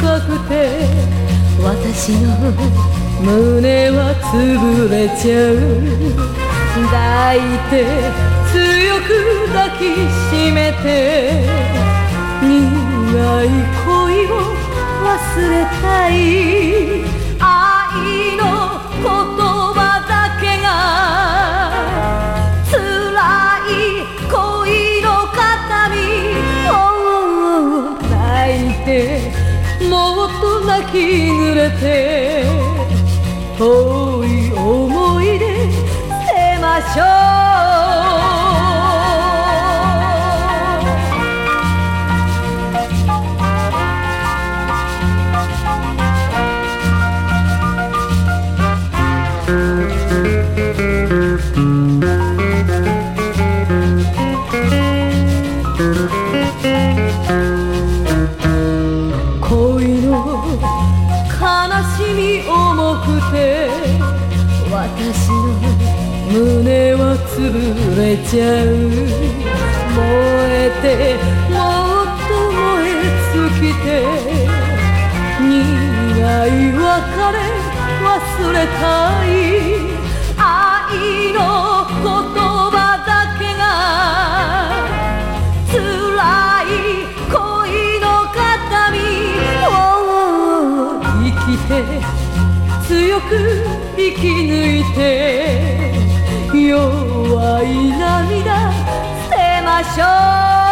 深くて私の胸は潰れちゃう。抱いて強く抱きしめて苦い恋を忘れたい。愛の言葉だけが辛い恋の形見。泣いてもっと泣き濡れて遠い思い出捨てましょう。恋の悲しみ重くて私の胸は潰れちゃう。燃えてもっと燃え尽きて苦い別れ忘れたい。愛の言葉だけが辛い恋の形見。生きて強く生き抜いて弱い涙捨てましょう。